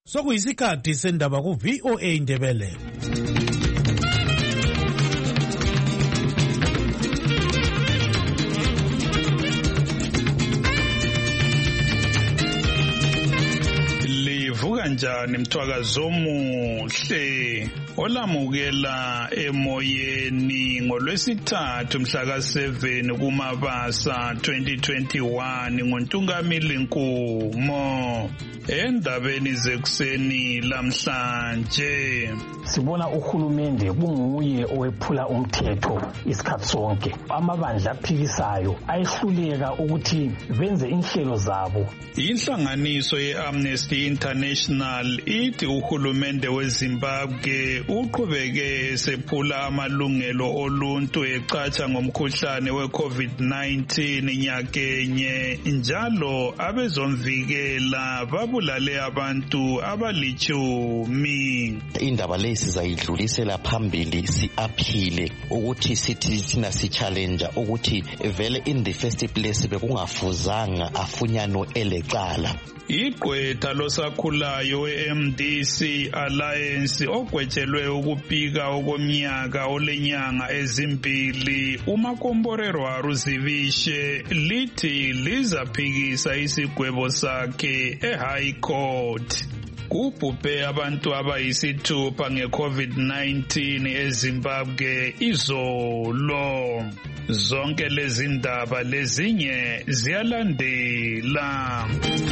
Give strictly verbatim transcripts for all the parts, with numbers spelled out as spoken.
Sokuyisikhathi sendaba ku V O A Indebele. Livuka njani mthwakazo omuhle olamukela emoyeni ngolwesithathu mhla ka seven kuMabasa twenty twenty-one ngoNtungamili Nkumo. Endabeni zekuseni lamhlanje sibona uhulumende bunguye owephula umthetho isikhathi sonke. Amabandla aphikisayo ayehluleka ukuthi benze inhlelo zabo. Inhlanganiso ye-Amnesty International ithi uhulumende weZimbabwe uqhubeke sephula amalungelo oluntu ecatsha ngomkhuhlane we-COVID nineteen nyakenye njalo abezomvikela babulale abantu abalichumi. Indaba le sizayidlulisela phambili si-aphile ukuthi sithi thina si-challenge ukuthi vele in the first place bekungafuzanga afunyano elecala. Igqwetha losakhulayo we-M D C Alliance ogwetshelwe ukupika okomnyaka olenyanga ezimbili uMakomborero Haruzivishe lithi lizaphikisa isigwebo sakhe eHigh Court. Kubhubhe abantu abayisithupha nge-COVID nineteen eZimbabwe izolo. Zonke lezi ndaba lezinye ziyalandela.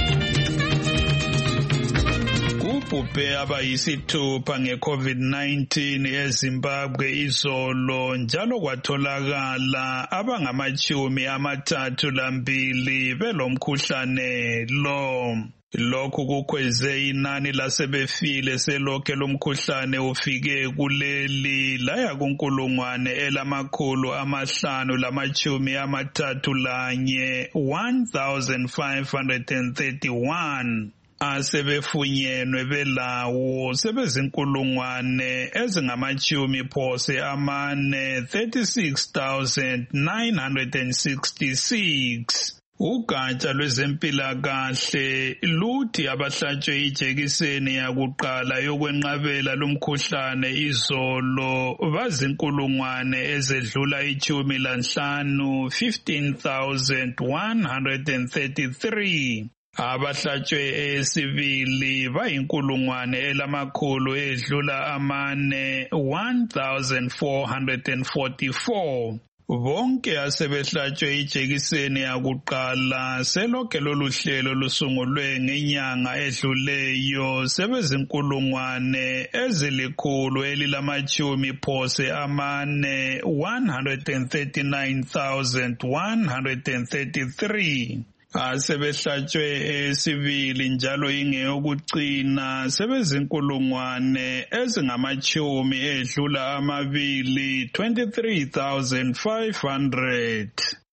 Kubhubhe abayisithupha nge-COVID nineteen eZimbabwe izolo njalo kwatholakala abangamachumi amathathu lambili belomkhuhlane lo. Lokhu kukhweze inani lasebefile selokhe lomkhuhlane ufike kuleli laya kunkulungwane elamakhulu amahlanu lamachumi amathathu lanye one thousand five hundred thirty-one. Asebefunyenwe belawo sebezinkulungwane ezingamachumi phose amane thirty-six thousand nine hundred sixty-six. Ugatsha lwezempilakahle luthi abahlatshwe ijekiseni yakuqala yokwenqabela lumkhuhlane izolo bazinkulungwane ezedlula ichumi lanhlanu fifteen thousand one hundred thirty-three. Abahlatshwe esibili bayinkulungwane elamakhulu edlula amane one thousand four hundred forty-four. Bonke asebehlatshwe ijekiseni yakuqala selokhe lolu hlelo lusungulwe ngenyanga edluleyo sebezinkulungwane ezilikhulu elilamachumi phose amane one hundred thirty-nine thousand one hundred thirty-three. Asebehlatshwe esibili njalo ingeyokucina sebezinkulungwane ezingamachumi edlula amabili twenty-three thousand five hundred.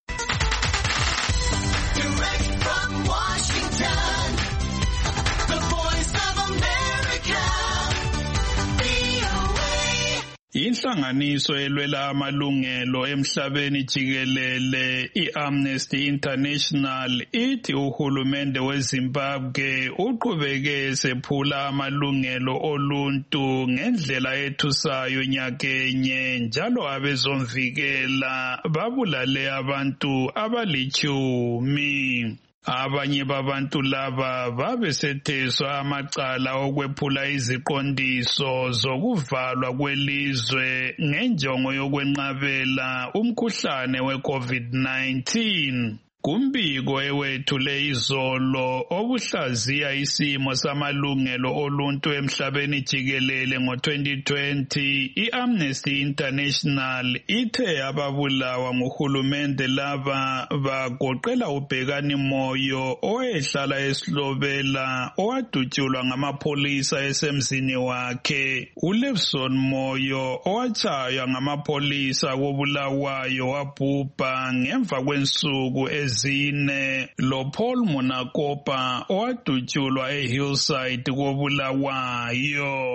Direct from Washington, the Voice of America, V O A. Inhlanganiso elwela amalungelo emhlabeni jikelele i-Amnesty International ithi uhulumende weZimbabwe uqhubeke sephula amalungelo oluntu ngendlela ethusayo nyakenye njalo abezomvikela babulale abantu abalichumi. Abanye babantu laba babesetheswa amacala okwephula iziqondiso zokuvalwa kwelizwe ngenjongo yokwenqabela umkhuhlane we-COVID nineteen. Kumbiko ewethule izolo obuhlaziya isimo samalungelo oluntu emhlabeni jikelele ngo-twenty twenty, i-Amnesty International ithe ababulawa nguhulumende laba bagoqela uBhekani Moyo owayehlala eSlobela owadutshulwa ngamapholisa esemzini wakhe, uLevson Moyo owatshaywa ngamapholisa koBulawayo wabhubha ngemva kwensuku ezine, lo Paul Munakopa owadutshulwa eHillside koBulawayo.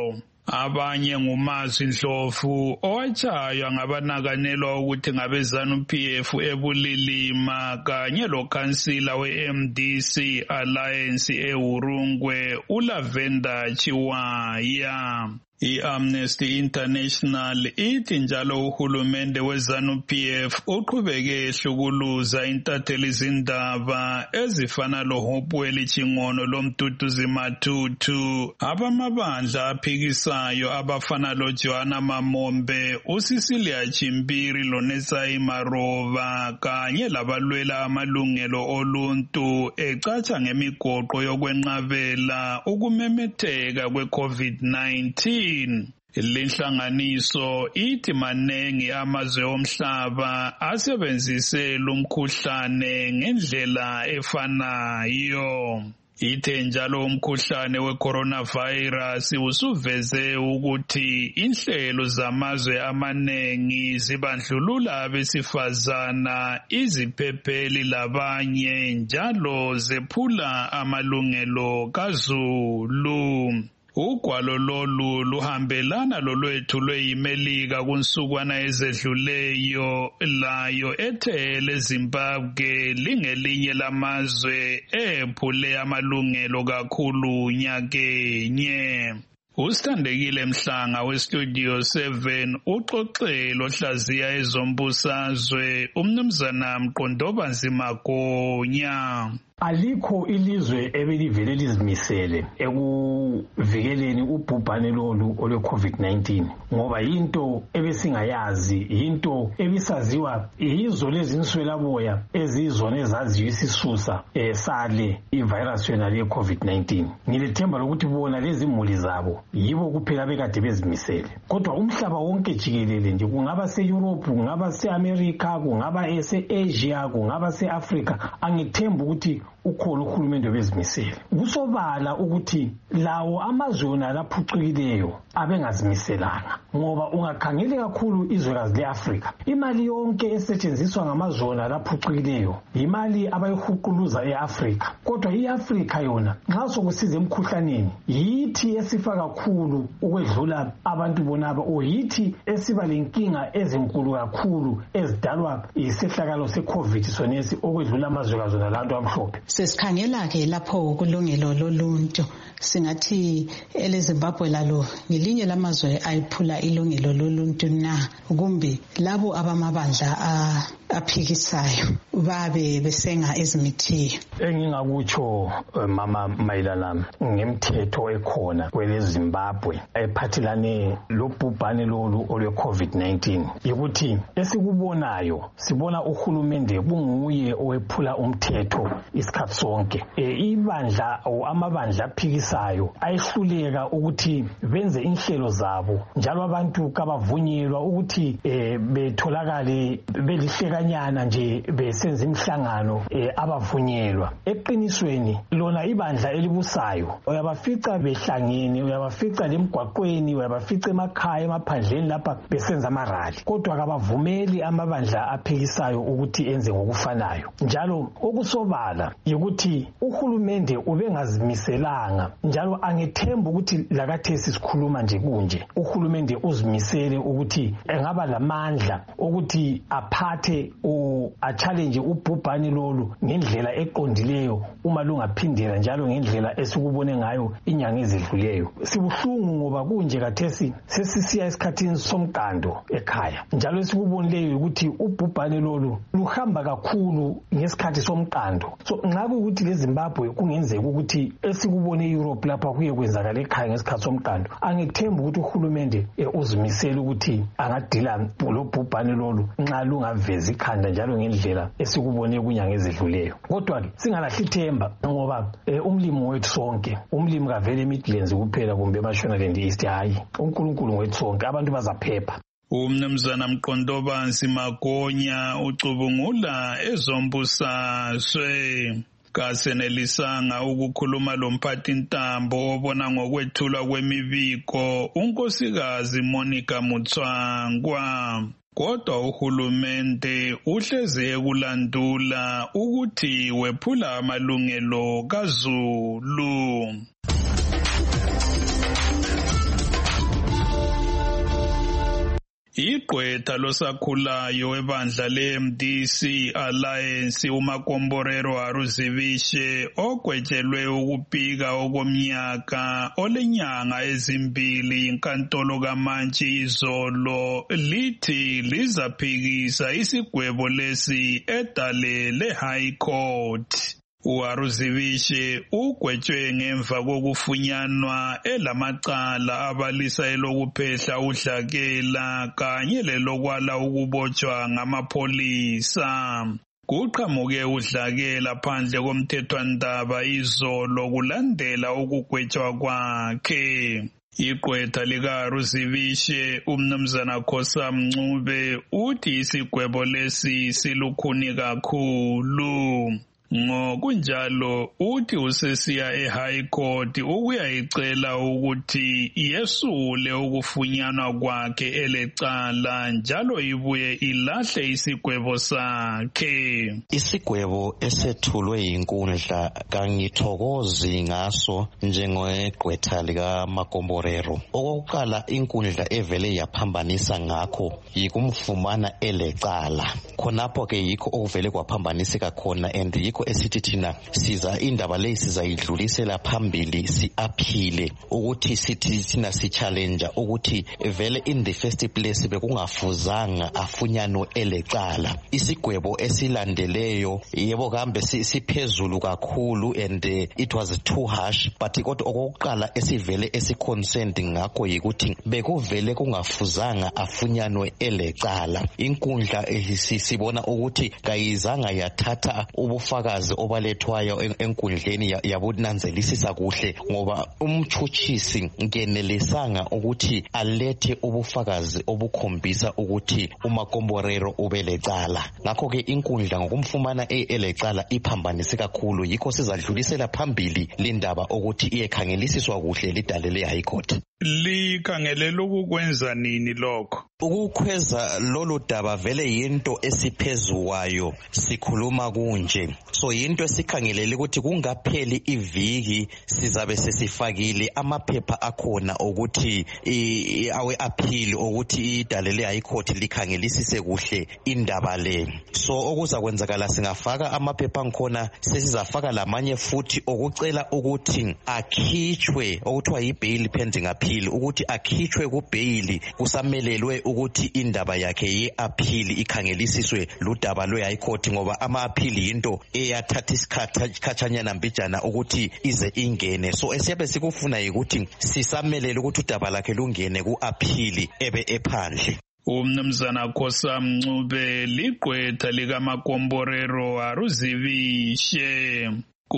Abanye nguMazi Ndlovu owatshaywa ngabanakanelwa ukuthi ngabe-ZANU-P F eBulilima kanye lokhansila we-M D C Alliance eHurungwe uLavenda Chiwaya. I-Amnesty International ithi njalo uhulumende we-ZANU-P F uqhubeke ehlukuluza intathelizindaba ezifana loHopewell Chingono loMduduzi Mathuthu, abamabandla aphikisayo abafana loJohana Mamombe, uCecilia Chimbiri loNetsai Maroba kanye labalwela amalungelo oluntu ecatsha ngemigoqo yokwenqabela ukumemetheka kwe-COVID nineteen. Lenhlanganiso ithi manengi amazwe omhlaba asebenzise lumkhuhlane ngendlela efanayo. Ithe njalo umkhuhlane we-coronavirus usuveze ukuthi inhlelo zamazwe amanengi zibandlulula abesifazana, iziphepheli labanye njalo zephula amalungelo kaZulu. Ugwalo lolu luhambelana lolwethu lweyimelika kunsukwana ezedluleyo layo ethe leZimbabwe lingelinye lamazwe ephule amalungelo kakhulu nyakenye. Usithandekile Mhlanga weStudio seven uxoxelo ohlaziya ezombusazwe umnumzana Mqondobanzi Magonya. Alikho ilizwe ebelivele lizimisele ekuvikeleni ubhubhane lolu olwe-COVID nineteen ngoba yinto ebesingayazi, yinto ebisaziwa yizo lezi nswelaboya ezizona ezaziyo isisusa eh, sale ivirus yona le-COVID nineteen. Ngilethemba lokuthi bona lezi imuli zabo yibo kuphela bekade bezimisele. Kodwa umhlaba wonke jikelele nje, kungaba se-Europe, kungaba se-America, kungaba ese-Asia, kungaba se-Africa, angithemba ukuthi ukhona uhulumende bezimisele. Kusobala ukuthi lawo amazwe laphucukileyo abengazimiselanga, ngoba ungakhangele kakhulu izwekazi le-Afrika, imali yonke esetshenziswa ngamazwe laphucukileyo imali abayihuquluza e-Afrika. Kodwa i-Afrika yona nxa sokusiza emkhuhlaneni yithi esifa kakhulu ukwedlula abantu bonaba, o yithi esiba lenkinga ezinkulu kakhulu ezidalwa isehlakalo se-COVID sonesi okwedlula amazwekazi nalantu amhlophe. Sesikhangela ke lapho kulungelo loluntu, singathi eleZimbabwe lalo ngelinye lamazwe ayiphula ilungelo loluntu na, kumbe labo abamabandla aphikisayo babe besenga ezimithiyo? Engingakutsho mama mayelana ngemthetho ekhona kweleZimbabwe ephathelane lobhubhane lolu olwe-COVID nineteen ukuthi esikubonayo sibona uhulumende bunguye owephula umthetho isikhathi sonke. E, ibandla o amabandla aphikisayo ayihluleka ukuthi benze inhlelo zabo, njalo abantu kabavunyelwa ukuthi e, betholakale belihlekanyana nje besenza imihlangano e, abavunyelwa. Eqinisweni lona ibandla elibusayo uyabafica behlangene, uyabafica lemgwaqweni, uyabafica emakhaya emaphandleni lapha besenza amarali, kodwa kabavumeli amabandla aphikisayo ukuthi enze ngokufanayo. Njalo okusobala ukuthi uhulumende ubengazimiselanga, njalo angethemba ukuthi lakathesi sikhuluma nje kunje uhulumende uzimisele ukuthi engaba lamandla ukuthi aphathe o a-challenge ubhubhane lolu ngendlela eqondileyo uma lungaphindela njalo ngendlela esikubone ngayo inyanga ezidluleyo. Sibuhlungu ngoba kunje kathesi sesisiya esikhathini somqando ekhaya, njalo esikubonileyo ukuthi ubhubhane lolu luhamba kakhulu ngesikhathi somqando. So nxa kuyikuthi leZimbabwe kungenzeka ukuthi esikubone eEurope lapha kuye kwenzakala ekhaya ngesikhathi somqando, angithemba ukuthi uhulumende uzimisele ukuthi angadila lobhubhane lolu nxa lungaveza ikhanda njalo ngendlela esikubone kunyanga ezidluleyo. Kodwa ke singalahli ithemba ngoba e, umlimi wethu sonke, umlimi kavele eMidlands kuphela kumbe eMashonaland East, hayi uNkulunkulu wethu sonke, abantu bazaphepha. Umnumzana Mqondobanzi Magonya ucubungula ezombusazwe. Kasenelisanga ukukhuluma lomphathi ntambo obona ngokwethulwa kwemibiko unkosikazi Monica Mutswangwa. Kodwa uhulumende uhleze ekulandula ukuthi wephula amalungelo kaZulu. Igqwetha losakhulayo webandla le-M D C Alliance uMakomborero Haruzivishe ogwetshelwe ukubika okomnyaka olenyanga ezimbili inkantolo kaMantshi izolo lithi lizaphikisa isigwebo lesi edale le-High Court. uHaruzivishe ugwetshwe ngemva kokufunyanwa elamacala abalisa elokuphehla udlakela kanye lelokwala ukubotshwa ngamapholisa. Kuqhamuke udlakela phandle komthethwandaba izolo kulandela ukugwetshwa kwakhe. Igqwetha likaHaruzivishe umnumzana Khosa Mncube uthi isigwebo lesi silukhuni kakhulu. Ngokunjalo uthi usesiya eHigh Court ukuyayicela ukuthi yesule ukufunyanwa kwakhe elecala njalo ibuye ilahle isigwebo sakhe. Isigwebo esethulwe inkundla kangithokozi ngaso njengegqwetha lika Makomborero. Okokuqala inkundla evele yaphambanisa ngakho yikumfumana elecala. Khonapho ke yikho okuvele kwaphambaniseka khona and yikho esithi thina siza indaba leyi sizayidlulisela phambili si-aphile ukuthi sithi thina si-challenge ukuthi vele in the first place bekungafuzanga afunyanwe elecala. Isigwebo esilandeleyo yebo kambe siphezulu kakhulu and uh, it was too harsh, but kodwa okokuqala esivele esiconcerned ngakho yikuthi bekuvele kungafuzanga afunyanwe elecala. Inkundla sibona ukuthi kayizanga yathatha ubufakazi obalethwayo enkundleni yabunanzelisisa kuhle ngoba umthuthisi ngenelisanga ukuthi alethe ubufakazi obukhombisa ukuthi uMakomborero ubelecala. Ngakho ke inkundla ngokumfumana elecala iphambanise kakhulu yikho sizadlulisela phambili lindaba ukuthi iyekhangelisiswa kuhle lidale le-High Court. Likhangelela ukukwenza nini lokho? Ukukhweza lolu daba vele yinto esiphezuwayo sikhuluma kunje. So yinto esikhangelele ukuthi kungapheli iviki sizabe sesifakile amaphepha akhona ukuthi awe appeal ukuthi idale le-High Court likhangelisise kuhle indaba le. So okuzakwenzakala singafaka amaphepha angikhona sesizafaka lamanye futhi okucela ukuthi akhitshwe okuthiwa yi-bail pending appeal ukuthi akhitshwe ku-bail kusamelelwe ukuthi indaba yakhe ye-appeal ikhangelisiswe ludaba lwe-High Court ngoba ama-appeal yinto eyathatha isikhathanyana mbijana ukuthi ize ingene. So esiyabe sikufuna yikuthi sisamelele ukuthi udaba lakhe lungene ku-appeal ebe ephandle. Umnumzana Khosa Mncube ligqwetha likaMakomborero Haruzivishe.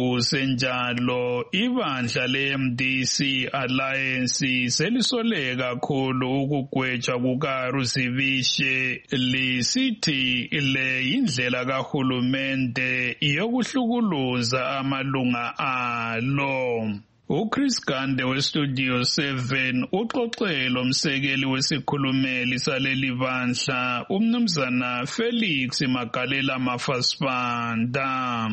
Kusenjalo ibandla le-M D C Alliance selisole kakhulu ukugwetshwa kukaHaruzivishe lisithi le indlela kahulumende yokuhlukuluza amalunga alo. uChris Gande weStudio seven uxoxele umsekeli wesikhulumeli saleli bandla umnumzana Felix Magalela Mafasibanda.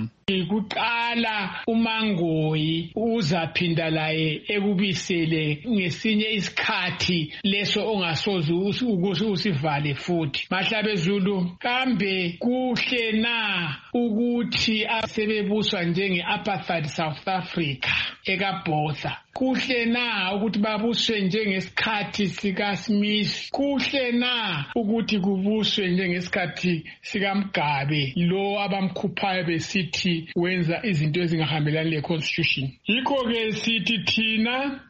Kuqala uMangoyi uzaphinda laye ekubisele ngesinye isikhathi leso ongasozi ukuthi usivale futhi. Mahlabezulu kambe kuhle na ukuthi asebebuswa njenge apartheid South Africa ekabhodla? Kuhle na ukuthi babuswe njengesikhathi sika Smith? Kuhle na ukuthi kubuswe njengesikhathi sika Mugabe lo abamkhuphayo besithi wenza izinto ezingahambelani le-constitution? Yikho ke sithi thina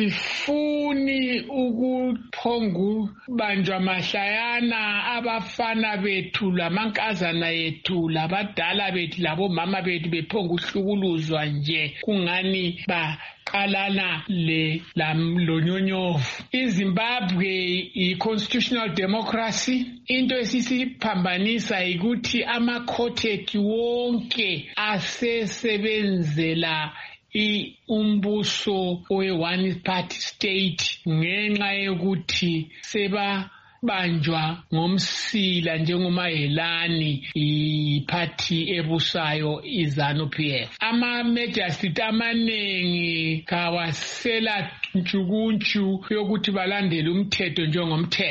asifuni ukuphongu banjwa mahlayana abafana bethu lamankazana ethu labadala bethu labomama bethu bephongu hlukuluzwa nje kungani ba qalana le lamlonyonyovu. iZimbabwe i-constitutional democracy. Into esisiphambanisa ukuthi ama-court ethu wonke asesebenzela umbuso owe-one party state ngenxa yokuthi seba banjwa ngomsila njengomayelani iphathi ebusayo iZANU-P F. Ama-magistrate amaningi kawasela ntshukuntshu yokuthi balandele umthetho njengomthetho.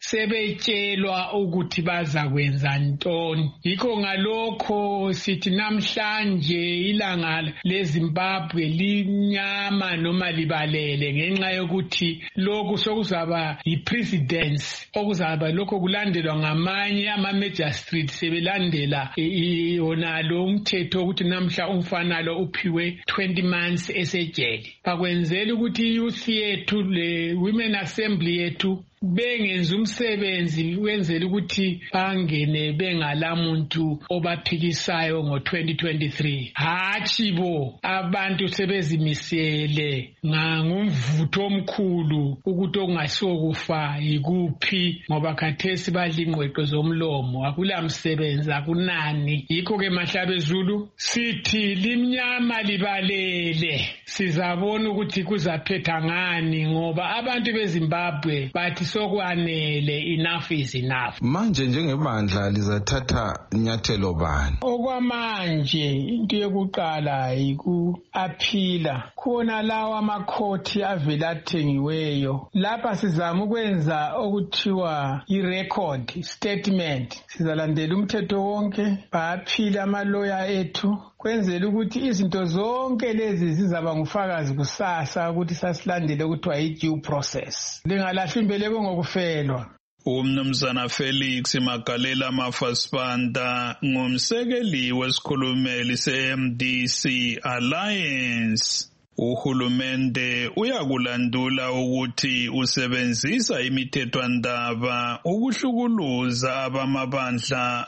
sebetshelwa ukuthi bazakwenza ntoni. Yikho ngalokho sithi namhlanje ilanga leZimbabwe linyama noma libalele ngenxa yokuthi lokhu sokuzaba yi-presidency okuzaba lokho kulandelwa ngamanye ama-major street sebelandela yona lo umthetho ukuthi namhla umfana lo uphiwe twenty months esejele. Bakwenzela ukuthi i-youth yethu le women assembly yethu bengenza umsebenzi wenzela ukuthi bangene bengalamuntu obaphikisayo ngo twenty twenty-three. Hathi bo abantu sebezimisele ngangumvutho omkhulu ukuthi okungasokufa yikuphi ngoba khathesi badla ingqweqo zomlomo akula msebenzi akunani. Yikho ke Mahlabe Zulu sithi limnyama libalele sizabona ukuthi kuzaphetha ngani ngoba abantu beZimbabwe bathi sokwanele, enough is enough. Manje njengebandla lizathatha inyathelo bani? Okwamanje into yokuqala yiku-aphila khona lawa amakhothi avela athengiweyo. Lapha sizama ukwenza okuthiwa i-record statement. Sizalandela umthetho wonke, baaphila amaloya ethu kwenzela ukuthi izinto zonke lezi zizaba ngufakazi kusasa ukuthi sasilandele ukuthiwa i-due process. Lingalahla imbeleko ngokufelwa. Umnumzana Felix Magalela Mafasipanda ngumsekeli wesikhulumeli se-M D C Alliance. Uhulumende uyakulandula ukuthi usebenzisa imithethwandaba ukuhlukuluza abamabandla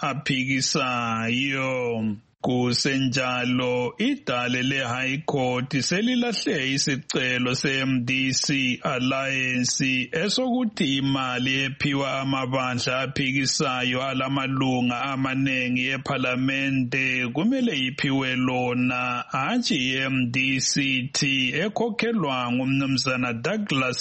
aphikisayo. Kusenjalo idale le-High Court selilahle isicelo se-M D C Alliance esokuthi imali ephiwa amabandla aphikisayo alamalunga amanengi eParlamente kumele iphiwe lona hatshi i-M D C T ekhokhelwa ngumnumzana Douglas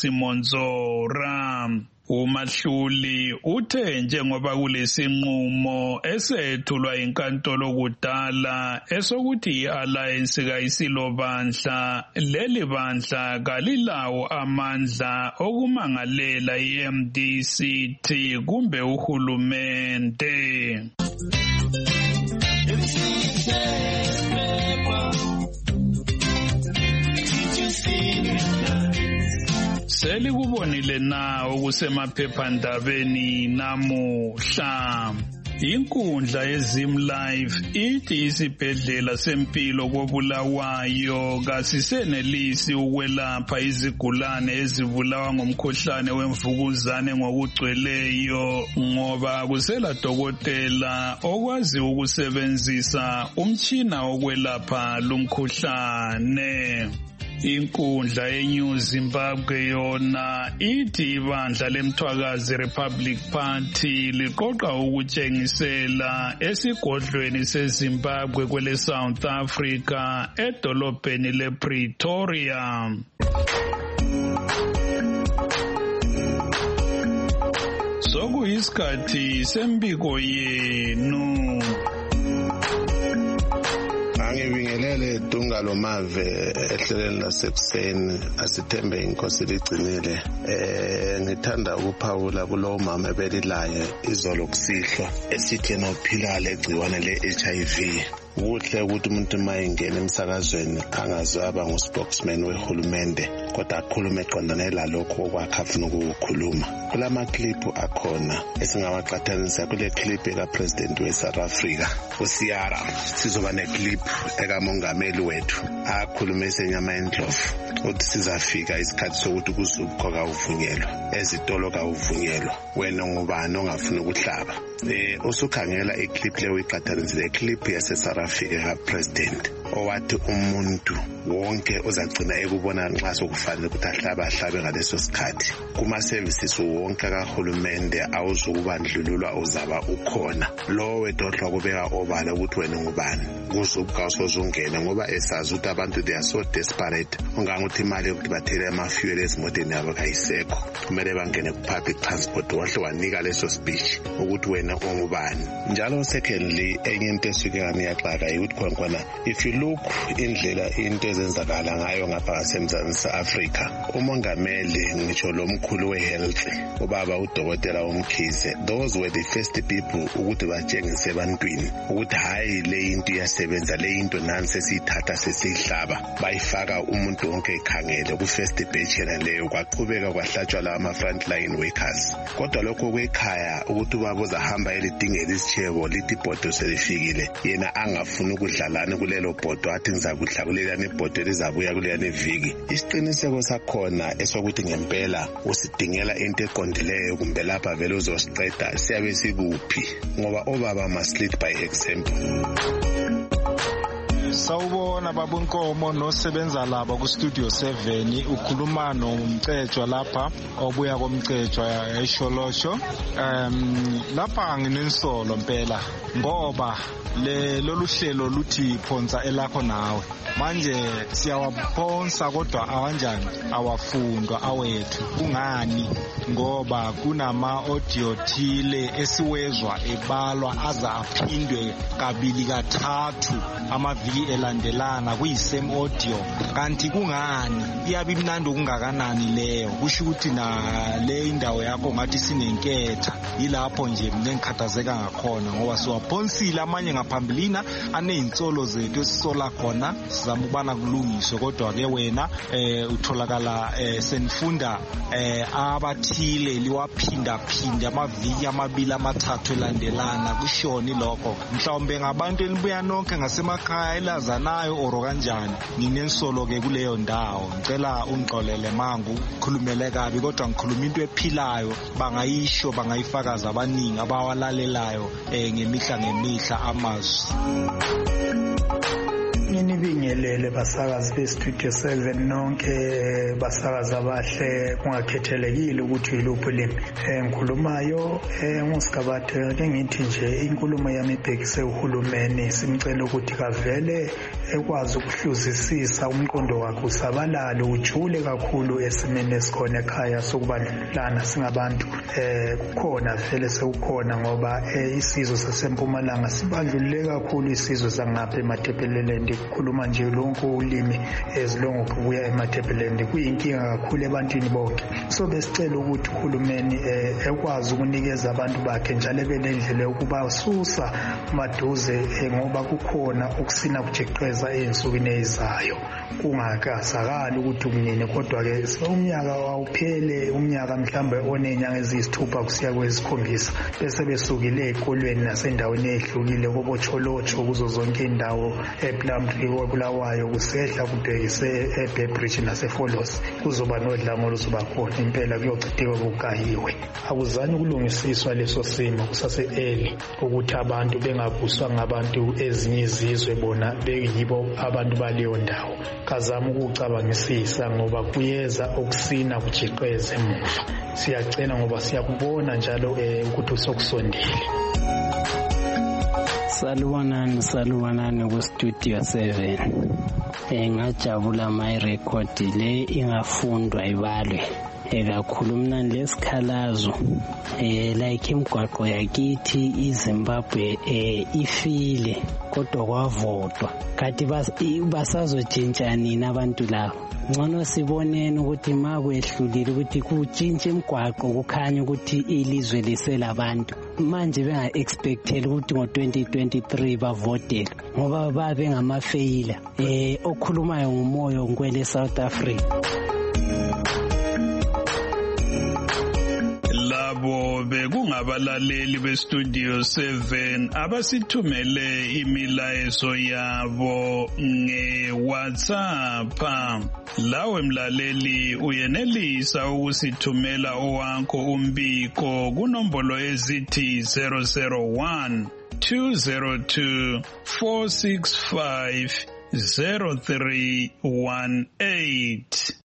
Monzora. Umahluli uthe njengoba kulesinqumo esethulwa inkantolo kudala esokuthi i-alliance kayisilo bandla, leli bandla kalilawo amandla okumangalela i-M D C T kumbe uhulumende. Selikubonile na okusemaphephandabeni namuhla. Inkundla yeZimlife ithi isibhedlela sempilo koBulawayo kasisenelisi ukwelapha izigulane ezibulawa ngomkhuhlane wemvukuzane ngokugcweleyo ngoba kusela dokotela okwazi ukusebenzisa umtshina wokwelapha lumkhuhlane. Inkundla yeNew Zimbabwe yona ithi ibandla lemthwakazi Republic Party liqoqa ukutshengisela esigodlweni seZimbabwe kwele South Africa edolobheni lePretoria. Sokuyisikhathi sembiko yenu. Angibingelele Dungalo Mave ehleleni lasekuseni asithembe inkosi ligcinile. Eh ngithanda ukuphawula kulo mama ebelilaye izolo kusihlwa esithi yena uphila legciwane le-H I V. Kuhle ukuthi umuntu mayingena emsakazweni angazaba ngu-spokesman wehulumende kodwa akhulume eqondane lalokho okwakhe afuna ukukhuluma. Kulama clip akhona esingawaqhathanisa kule clip ekapresident we-South Africa uSiara. Sizoba neclip ekamongameli wethu akhulume esenyama endlovu uthi sizafika isikhathi sokuthi kuzubukho kawuvunyelwa ezitolo kawuvunyelwa wena ngubani ongafuna ukuhlaba. Eh usukhangela iclip le uyiqhathanisa le clip yase-South Africa kapresident owathi umuntu wonke uzagcina ekubona nxa sokufanele ukuthi ahlaba ahlabe ngaleso sikhathi. Kuma services wonke kahulumende awuzukubandlululwa uzaba ukhona. Lo wedodla kubeka obala ukuthi wena ngubani kuzubuka usozungena ngoba esazi ukuthi abantu they are so desperate unganguthi imali yokuthi bathele ama-fuel ezimoteni yabo kayisekho kumele bangene ku-public transport wahle wanika leso speech ukuthi wena ungubani. Njalo secondly enye into esuke ngiyaxaka ukuthi khona if you look lokhu indlela into ezenzakala ngayo ngapha ngaseMzansi Afrika. Umongameli ngitsho lo mkhulu wehealth ubaba udokotela uMkhize, those were the first people ukuthi batshengise ebantwini ukuthi hayi le into iyasebenza, le into nani sesiyithatha sesihlaba, bayifaka umuntu wonke ekhangele ku first batch leyo, kwaqhubeka kwahlatshwa la ama frontline workers. Kodwa lokho kwekhaya ukuthi ubaba uzahamba elidingela isitshebo lithi ibhodo selifikile, yena angafuni ukudlalana kulelo bhodo athi ngizakudla kulelana ibhodo lizabuya kulelana eviki. Isiqiniseko sakhona esokuthi ngempela usidingela into eqondileyo kumbe lapha vele uzosiqeda siyabe sikuphi, ngoba obaba must lead by example. Sawubona baba Nkomo nosebenza laba ku Studio seven, ukhuluma nomcetshwa lapha obuya komcetshwa eSholosho. Um lapha nginensolo impela ngoba le lolu hlelo luthi phonsa elakho nawe. Manje siyawaphonsa kodwa awanjani awafundwa awethu. Kungani? Ngoba kunama audio thile esiwezwa ebalwa aza aphindwe kabili kathathu amaviki elandelana kuyisame audio. Kanti kungani? Iyabe imnandi okungakanani leyo. Kusho ukuthi na le indawo yakho ngathi sinenketha. Yilapho nje mina ngikhathazeka ngakhona ngoba siwaphonsile amanye ngaphambilina aney'nsolo zethu esisola khona sizama ukubana kulungiswe, kodwa ke wena eh utholakala eh senifunda eh abathile liwaphinda phinda amaviki amabili amathathu elandelana kushoni lokho. Mhlawumbe ngabantu elibuya nonke ngasemakhaya elazanayo oro kanjani. Nginensolo ke kuleyo ndawo. Ngicela ungixolele mangu khulumele kabi kodwa ngikhuluma into ephilayo, bangayisho bangayifakaza abaningi abawalalelayo eh ngemihla ngemihla amazwi. Nginibingelele basakazi be-Studio seven nonke basakazi abahle kungakhethelekile ukuthi yiluphi limi engikhulumayo. Ngusigabathe ke ngithi nje inkulumo yami ibhekise uhulumeni, simcela ukuthi kavele ekwazi ukuhluzisisa umqondo wakhe usabalale ujule kakhulu esimeni esikhona ekhaya sokubandlulana singabantu. Eh kukhona vele sekukhona ngoba isizwe saseMpumalanga sibandlulule kakhulu isizwe sangapha eMatebeleland. Khuluma nje lonke ulimi ezilongo kubuya eMatebeleland kuyinkinga kakhulu ebantwini bonke. So besicela ukuthi uhulumeni ekwazi ukunikeza abantu bakhe njalo benendlela yokuba susa maduze ngoba kukhona ukusina kujeqeza ensukwini ezizayo. Kungakazakala ukuthi kunini, kodwa ke umnyaka awuphele, umnyaka mhlambe onenyanga eziyisithupha kusiya kwesikhombisa bese besukile ezikolweni nasendaweni ezihlukile kobocholocho kuzo zonke indawo ePlumtree Bulawayo kusehla kubhekise eBebridge naseFolos kuzoba nodlame oluzoba khona impela kuyochitheka kugayiwe. Akuzange kulungisiswa leso simo kusase early ukuthi abantu bengabuswa ngabantu ezinye izizwe bona beyibo abantu baleyo ndawo. Kazama ukucabangisisa ngoba kuyeza okusina kujiqeze emuva. Siyacela ngoba siyakubona njalo ukuthi usokusondile. Salubonani salubonani ku Studio seven. Eh ngajabula my record le ingafundwa ibalwe. Ekakhulu mina lesikhalazo eh like imigwaqo yakithi iZimbabwe eh ifile kodwa kwavotwa. Kanti basazotshintsha nini abantu labo? Ngcono sibonene ukuthi makwehlulile ukuthi kutshintshe imigwaqo kukhanya ukuthi ilizwe liselabantu. Manje benga expectele ukuthi ngo twenty twenty-three bavotele ngoba babe ngamafeyila eh okhulumayo ngumoyo ngikwele South Africa. Labo bekungabalaleli beStudio seven abasithumele imilayezo yabo ngeWhatsApp. Lawe mlaleli uyenelisa ukusithumela owakho umbiko kunombolo ezithi zero zero one two zero two four six five zero three one eight.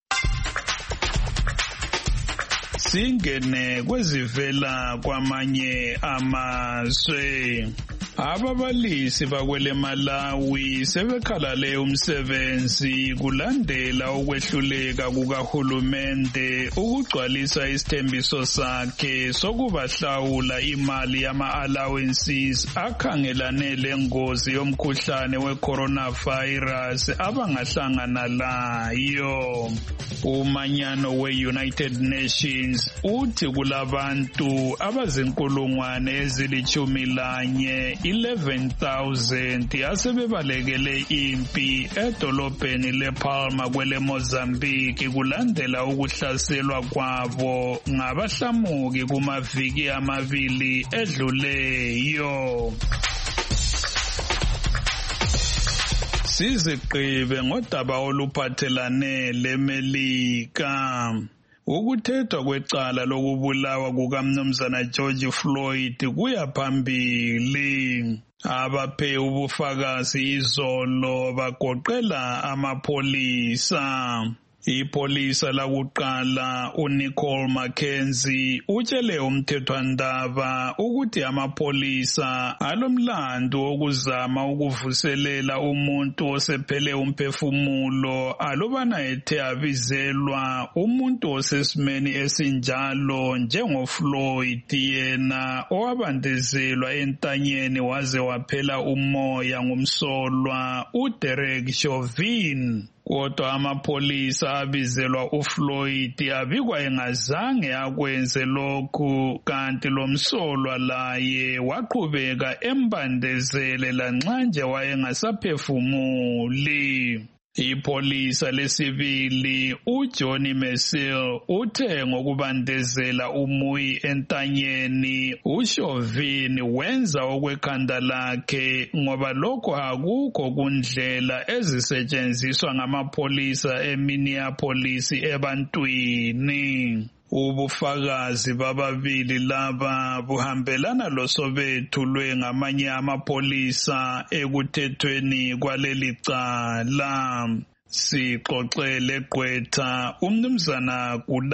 Singene kwezivela kwamanye amazwe. Ababalisi bakwele Malawi sebekhalale umsebenzi kulandela ukwehluleka kukahulumende ukugcwalisa isithembiso sakhe sokubahlawula imali yama-allowances akhangelane lengozi yomkhuhlane we-coronavirus abangahlangana layo. Umanyano we-United Nations uthi kulabantu abazinkulungwane ezilithumi lanye eleven thousand asebebalekele impi edolobheni lePalma kwele Mozambique kulandela ukuhlaselwa kwabo ngabahlamuki kumaviki amabili edluleyo. Siziqibe ngodaba oluphathelane leMelika. Ukuthethwa kwecala lokubulawa kukaMnumzana George Floyd kuya phambili. Abaphe ubufakazi izolo bagoqela amapholisa. Ipolisa lakuqala uNicole Mackenzie utshele umthethwandaba ukuthi amapholisa alomlando wokuzama ukuvuselela umuntu osephele umphefumulo alobana ethe abizelwa umuntu osesimeni esinjalo njengoFloyd yena owabandezelwa entanyeni waze waphela umoya ngumsolwa uDerek Chauvin. Kodwa amapholisa abizelwa uFloyd abikwa engazange akwenze lokhu kanti lomsolwa laye waqhubeka embandezele lanxa nje wayengasaphefumuli. Ipolisa lesibili uJohnny Mersil uthe ngokubandezela umuyi entanyeni uChauvin wenza okwekhanda lakhe ngoba lokho akukho kundlela ezisetshenziswa ngamapholisa eMinneapolis ebantwini. Ubufakazi bababili laba buhambelana losobethulwe ngamanye amapholisa ekuthethweni kwaleli cala. Sixoxele Gqwetha uMnumzana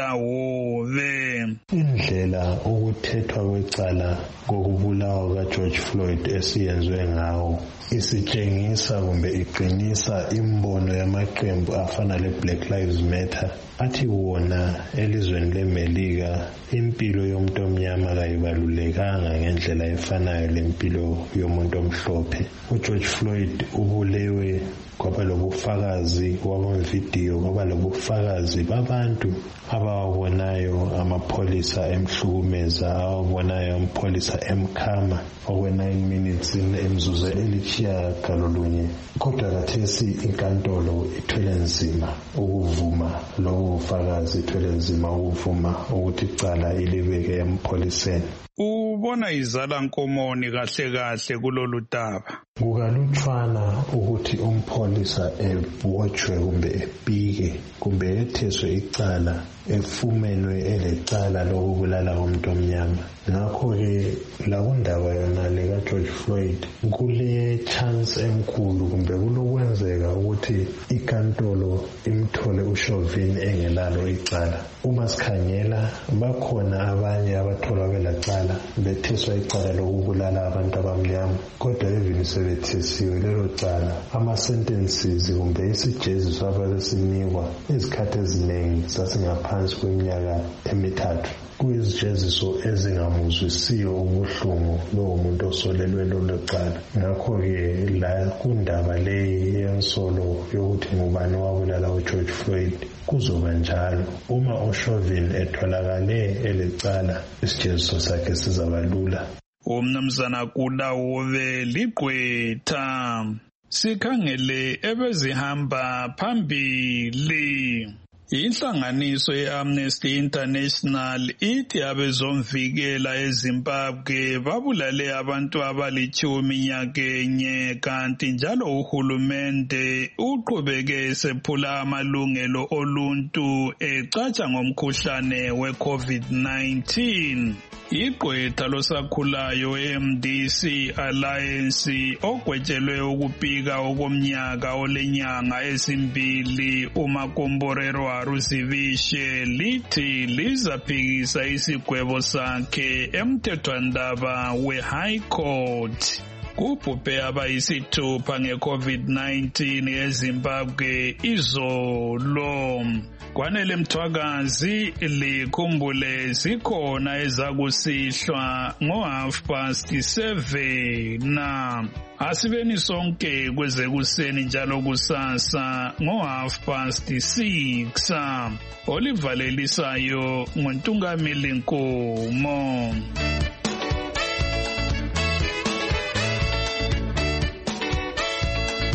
Kulawobe. Indlela ukuthethwa kwecala kokubulawa kaGeorge Floyd esiyenzwe ngawo isitshengisa kumbe iqinisa imbono yamaqembu afana leBlack Lives Matter athi wona elizweni leMelika impilo yomuntu omnyama kayibalulekanga ngendlela efanayo lempilo yomuntu omhlophe. uGeorge Floyd ubulewe kwaba lobufakazi kwamavidiyo kwaba lobufakazi babantu abawabonayo amapholisa emhlukumeza awabonayo amapholisa emkhama okwe nine minutes emzuzu elitshiya galolunye. Kodwa kathesi inkantolo ithwele nzima ukuvuma lobu bufakazi, ithwele nzima ukuvuma ukuthi icala ilibeke empholiseni. Ubona izala nkomoni kahle kahle kulolu daba. Kukalutshwana ukuthi umpholisa ebotshwe kumbe ebike kumbe etheswe icala efumenwe elecala lokubulala umuntu omnyama. Ngakho-ke lakundaba yona lekaGeorge Floyd kule chance enkulu kumbe kulokwenzeka ukuthi inkantolo imthole uChauvin engelalo icala. Uma sikhangela bakhona abanye abatholwa belacala betheswa icala lokubulala abantu abamnyama, kodwa even sebethesiwe lelo cala ama-sentences kumbe isijeziso ababesinikwa izikhathi eziningi sasingaphansi kweminyaka emithathu. Kuyizijeziso ezingamuzwisiyo ubuhlungu lowo muntu osolelwe lolo cala. Ngakho-ke la kundaba leyi yensolo yokuthi ngubani wabulala uGeorge Floyd kuzoba njalo. Uma uChauvin etholakale elecala isijeziso sakhe sizabalula. Umnumzana Kulawobe Ligqwetha. Sikhangele ebezihamba phambili. Inhlanganiso ye-Amnesty International ithi abezomvikela eZimbabwe babulale abantu abalitshumi nyakenye kanti njalo uhulumende uqhubeke esephula amalungelo oluntu ecatsha ngomkhuhlane we-COVID nineteen. Igqwetha losakhulayo M D C Alliance ogwetshelwe ukupika okomnyaka olenyanga ezimbili uMakomborero Haruzivishe lithi lizaphikisa isigwebo sakhe emthethwandaba we-High Court. kubhubhe abayisithupha nge-COVID nineteen eZimbabwe izolo. Kwanele Mthwakazi likhumbule zikhona ezakusihlwa ngo half past seven na asibeni sonke kwezekuseni njalo kusasa ngo half past six. Olivalelisayo nguNtungameli Nkomo.